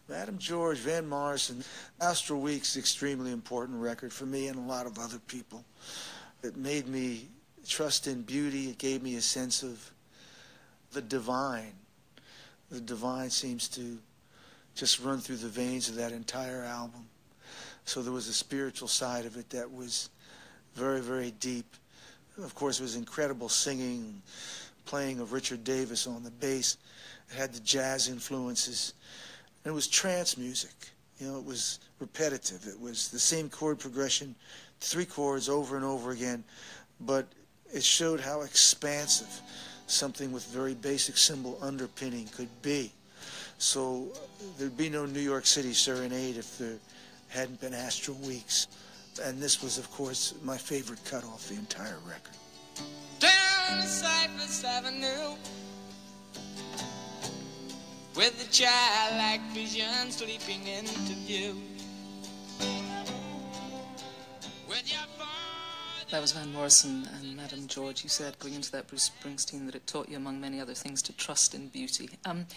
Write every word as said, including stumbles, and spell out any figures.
Madame George, Van Morrison, Astral Week's an extremely important record for me and a lot of other people. It made me trust in beauty. It gave me a sense of the divine. The divine seems to just run through the veins of that entire album. So there was a spiritual side of it that was very, very deep. Of course, it was incredible singing, playing of Richard Davis on the bass. It had the jazz influences. And it was trance music. You know, it was repetitive. It was the same chord progression, three chords over and over again, but it showed how expansive something with very basic symbol underpinning could be. So there'd be no New York City Serenade if there hadn't been Astral Weeks. And this was, of course, my favorite cut off the entire record. Down Cypress Avenue, with the childlike vision sleeping into view. With your That was Van Morrison and Madame George. You said, going into that Bruce Springsteen, that it taught you, among many other things, to trust in beauty. Um,